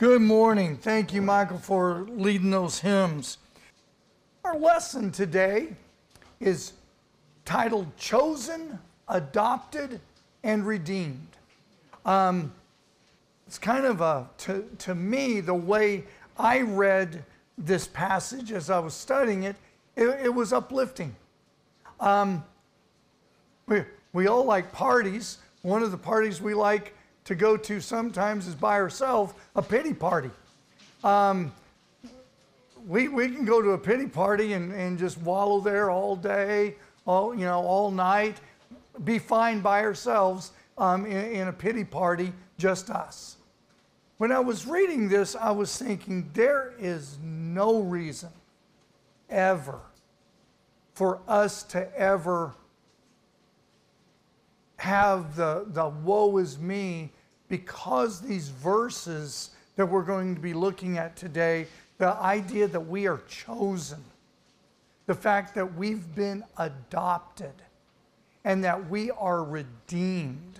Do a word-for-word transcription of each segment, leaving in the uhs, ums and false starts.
Good morning. Thank you, Michael, for leading those hymns. Our lesson today is titled Chosen, Adopted, and Redeemed. Um, it's kind of a, to, to me, the way I read this passage as I was studying it, it, it was uplifting. Um, we, we all like parties. One of the parties we like to go to sometimes is by ourselves, a pity party. Um, we, we can go to a pity party and, and just wallow there all day, all, you know, all night, be fine by ourselves um, in, in a pity party, just us. When I was reading this, I was thinking there is no reason ever for us to ever have the, the woe is me, because these verses that we're going to be looking at today, the idea that we are chosen, the fact that we've been adopted, and that we are redeemed,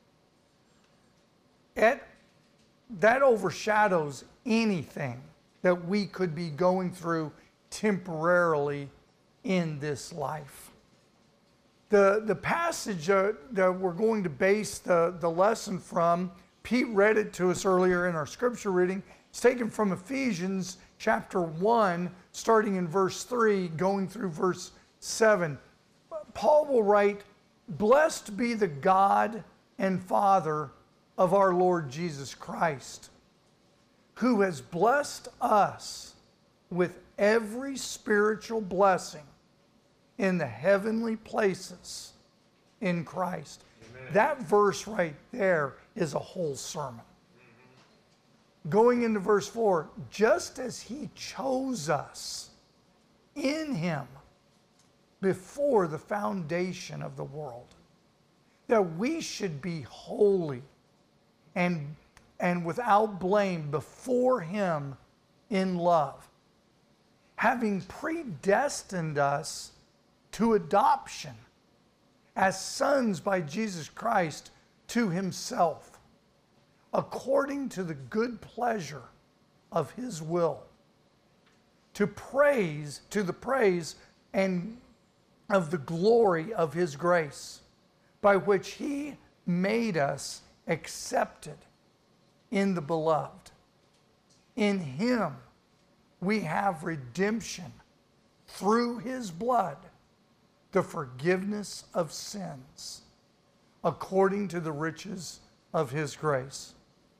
it, that overshadows anything that we could be going through temporarily in this life. The, the passage uh, that we're going to base the, the lesson from, Pete read it to us earlier in our scripture reading. It's taken from Ephesians chapter one, starting in verse three, going through verse seven. Paul will write, "Blessed be the God and Father of our Lord Jesus Christ, who has blessed us with every spiritual blessing in the heavenly places in Christ." Amen. That verse right there is a whole sermon. Mm-hmm. Going into verse four, just as he chose us in him before the foundation of the world, that we should be holy and, and without blame before him in love, having predestined us to adoption as sons by Jesus Christ to himself, according to the good pleasure of his will, to praise, to the praise and of the glory of his grace, by which he made us accepted in the beloved. In him we have redemption through his blood, the forgiveness of sins, according to the riches of his grace.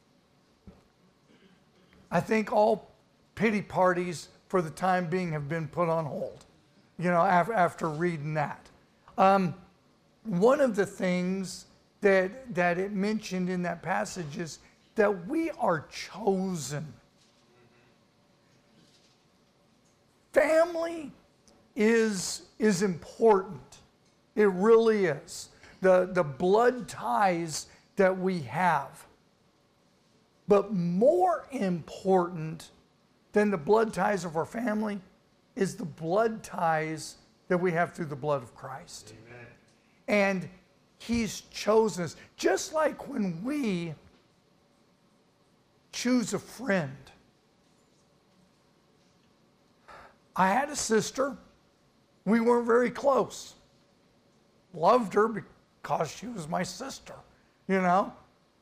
I think all pity parties for the time being have been put on hold, you know, after, after reading that. Um, one of the things that, that it mentioned in that passage is that we are chosen. Family is, is important. It really is. The, the blood ties that we have. But more important than the blood ties of our family is the blood ties that we have through the blood of Christ. Amen. And he's chosen us. Just like when we choose a friend. I had a sister. We weren't very close. Loved her because she was my sister, you know.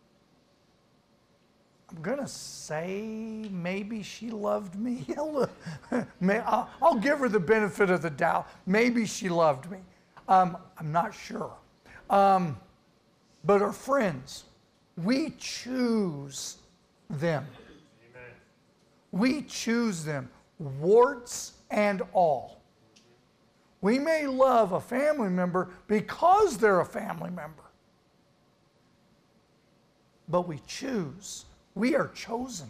I'm going to say maybe she loved me. I'll give her the benefit of the doubt. Maybe she loved me. Um, I'm not sure. Um, but our friends, we choose them. Amen. We choose them, warts and all. We may love a family member because they're a family member. But we choose. We are chosen.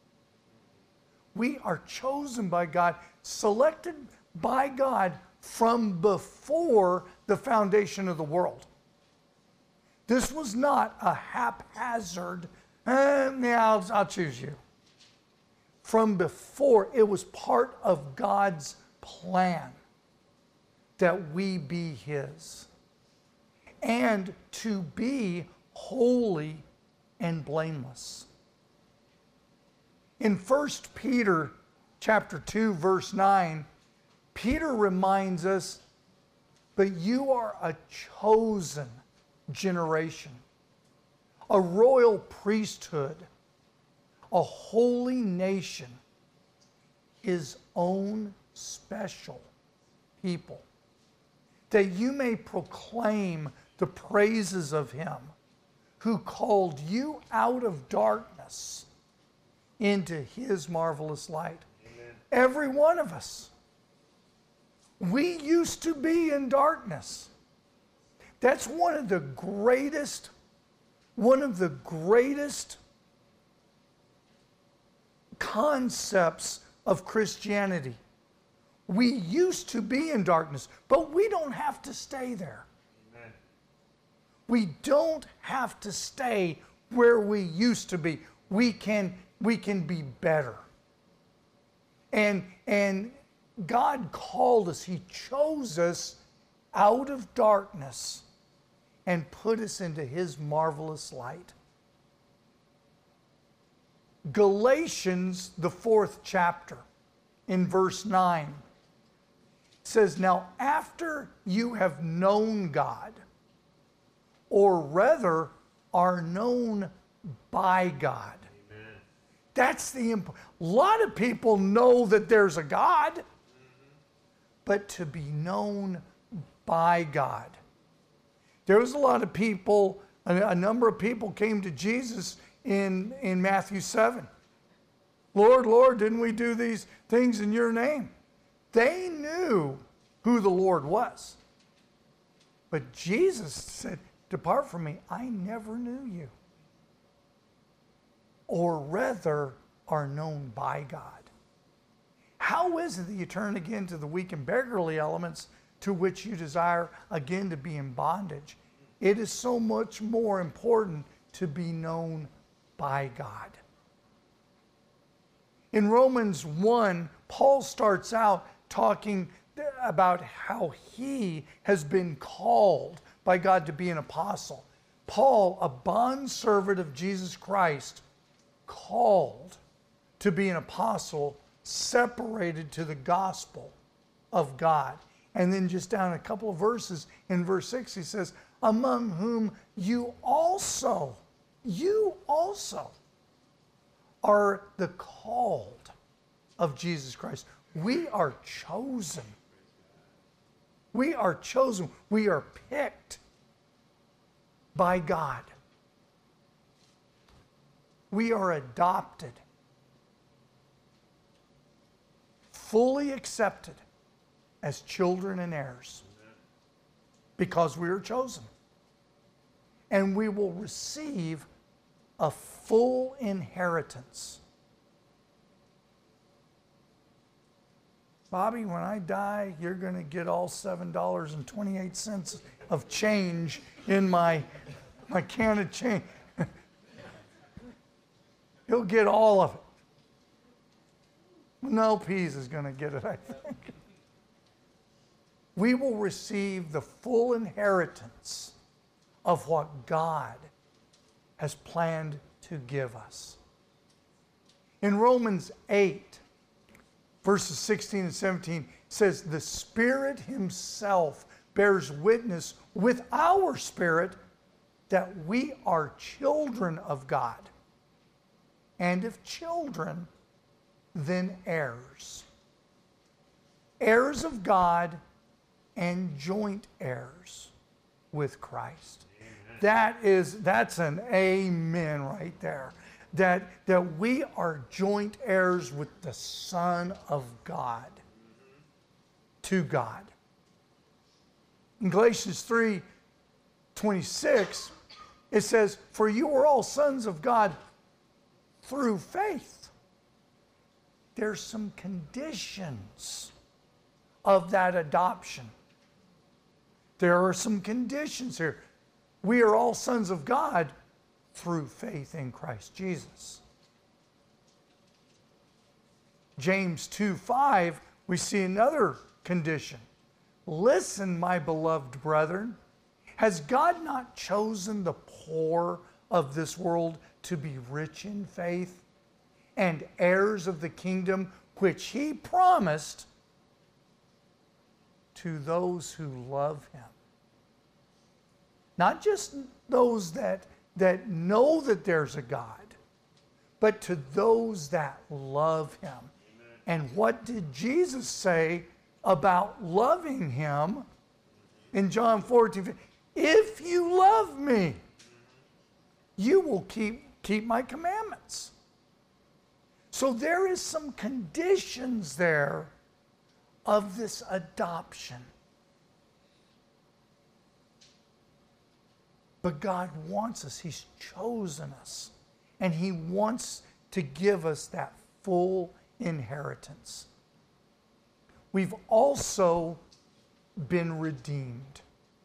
We are chosen by God, selected by God from before the foundation of the world. This was not a haphazard, eh, yeah, I'll, I'll choose you. From before, it was part of God's plan that we be his, and to be holy and blameless. In First Peter chapter two, verse nine, Peter reminds us, but you are a chosen generation, a royal priesthood, a holy nation, his own special people, that you may proclaim the praises of him who called you out of darkness into his marvelous light. Amen. Every one of us. We used to be in darkness. That's one of the greatest, one of the greatest concepts of Christianity. We used to be in darkness, but we don't have to stay there. Amen. We don't have to stay where we used to be. We can, we can be better. And, and God called us, he chose us out of darkness and put us into his marvelous light. Galatians, the fourth chapter, in verse nine, says, now after you have known God, or rather are known by God. Amen. That's the important. A lot of people know that there's a God, mm-hmm. but to be known by God. There was a lot of people, a, a number of people came to Jesus in, in Matthew seven. Lord, Lord, didn't we do these things in your name? They knew who the Lord was. But Jesus said, depart from me, I never knew you. Or rather, are known by God. How is it that you turn again to the weak and beggarly elements to which you desire again to be in bondage? It is so much more important to be known by God. In Romans one, Paul starts out talking about how he has been called by God to be an apostle. Paul, a bondservant of Jesus Christ, called to be an apostle, separated to the gospel of God. And then just down a couple of verses, in verse six, he says, among whom you also, you also are the called of Jesus Christ. We are chosen. We are chosen. We are picked by God. We are adopted, fully accepted as children and heirs because we are chosen. And we will receive a full inheritance. Bobby, when I die, you're going to get all seven dollars and twenty-eight cents of change in my, my can of change. He'll get all of it. No, Pease is going to get it, I think. We will receive the full inheritance of what God has planned to give us. In Romans eight, verses sixteen and seventeen, says, the Spirit himself bears witness with our spirit that we are children of God. And if children, then heirs. Heirs of God and joint heirs with Christ. Amen. That is, that's an amen right there. That, that we are joint heirs with the Son of God, mm-hmm. to God. In Galatians three twenty-six, it says, for you are all sons of God through faith. There's some conditions of that adoption. There are some conditions here. We are all sons of God through faith in Christ Jesus. James two five, we see another condition. Listen, my beloved brethren, has God not chosen the poor of this world to be rich in faith and heirs of the kingdom which he promised to those who love him. Not just those that, that know that there's a God, but to those that love him. Amen. And what did Jesus say about loving him in John fourteen? If you love me, you will keep, keep my commandments. So there is some conditions there of this adoption. But God wants us. He's chosen us. And he wants to give us that full inheritance. We've also been redeemed.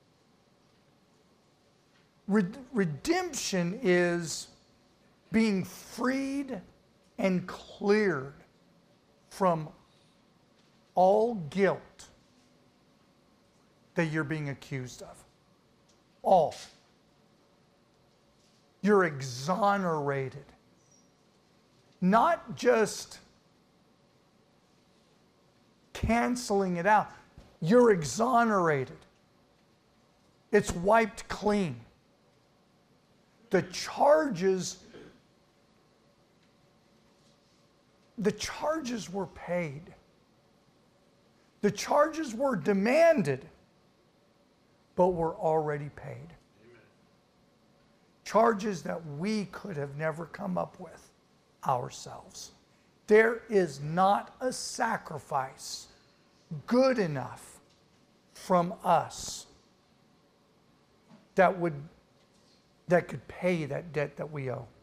Red- redemption is being freed and cleared from all guilt that you're being accused of. All. You're exonerated. Not just canceling it out. You're exonerated. It's wiped clean. The charges, the charges were paid. The charges were demanded, but were already paid. Amen. Charges that we could have never come up with ourselves. There is not a sacrifice good enough from us that would that could pay that debt that we owe.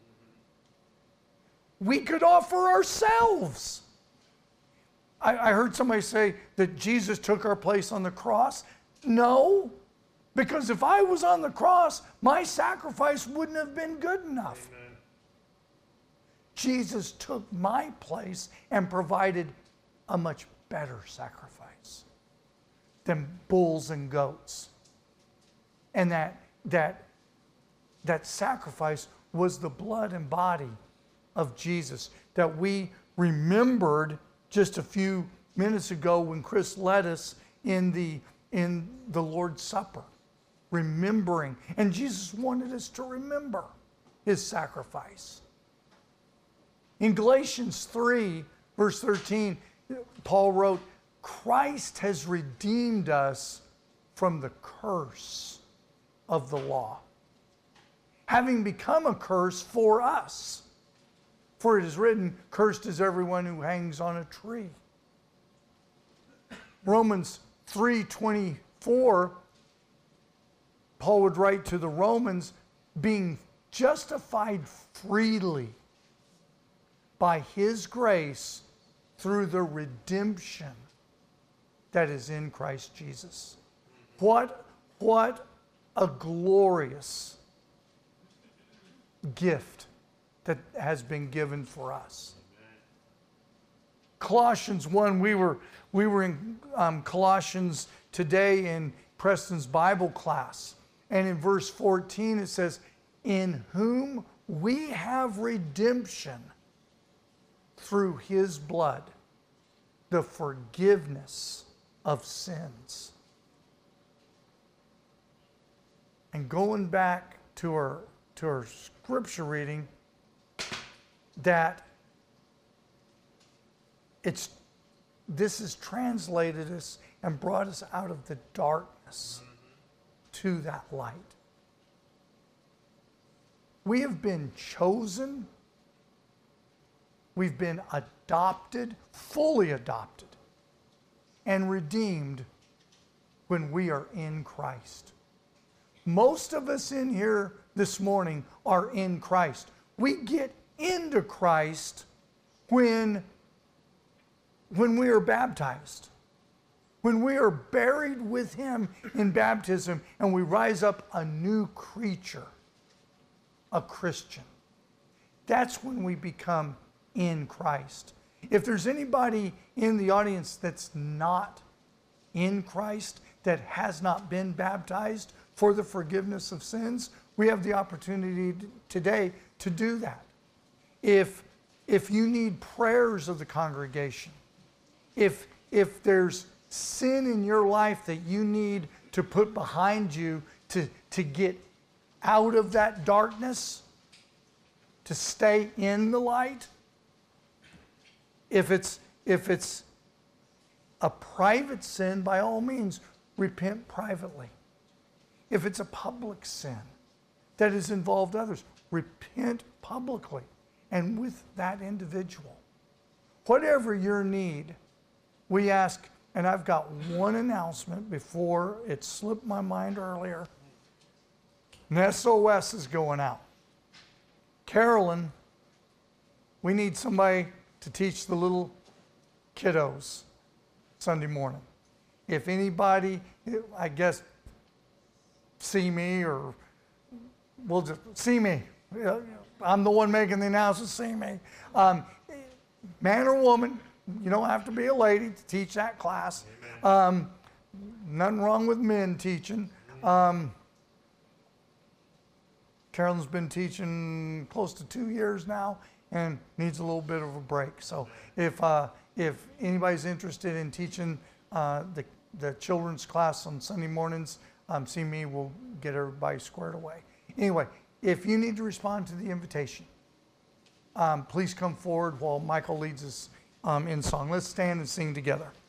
We could offer ourselves. I, I heard somebody say that Jesus took our place on the cross. No, because if I was on the cross, my sacrifice wouldn't have been good enough. Amen. Jesus took my place and provided a much better sacrifice than bulls and goats. And that, that, that sacrifice was the blood and body of Jesus that we remembered just a few minutes ago when Chris led us in the, in the Lord's Supper. Remembering. And Jesus wanted us to remember his sacrifice. In Galatians three, verse thirteen, Paul wrote, Christ has redeemed us from the curse of the law, having become a curse for us. For it is written, cursed is everyone who hangs on a tree. Romans three twenty-four, Paul would write to the Romans, being justified freely by his grace through the redemption that is in Christ Jesus. What, what a glorious gift that has been given for us. Amen. Colossians one, we were, we were in um, Colossians today in Preston's Bible class. And in verse fourteen it says, in whom we have redemption through his blood, the forgiveness of sins. And going back to our, to our scripture reading, that it's, this has translated us and brought us out of the darkness to that light. We have been chosen. We've been adopted, fully adopted, and redeemed when we are in Christ. Most of us in here this morning are in Christ. We get into Christ when, when we are baptized. When we are buried with him in baptism and we rise up a new creature, a Christian. That's when we become in Christ. If there's anybody in the audience that's not in Christ, that has not been baptized for the forgiveness of sins, we have the opportunity today to do that. If, if you need prayers of the congregation, if, if there's sin in your life that you need to put behind you to, to get out of that darkness, to stay in the light, if it's, if it's a private sin, by all means, repent privately. If it's a public sin that has involved others, repent publicly and with that individual. Whatever your need, we ask, and I've got one announcement before it slipped my mind earlier. An S O S is going out. Carolyn, we need somebody to teach the little kiddos Sunday morning. If anybody, I guess, see me or will just see me. I'm the one making the announcement, see me. Um, man or woman, you don't have to be a lady to teach that class. Um, nothing wrong with men teaching. Um, Carolyn's been teaching close to two years now and needs a little bit of a break. So if uh, if anybody's interested in teaching uh, the, the children's class on Sunday mornings, um, see me, we'll get everybody squared away. Anyway, if you need to respond to the invitation, um, please come forward while Michael leads us um, in song. Let's stand and sing together.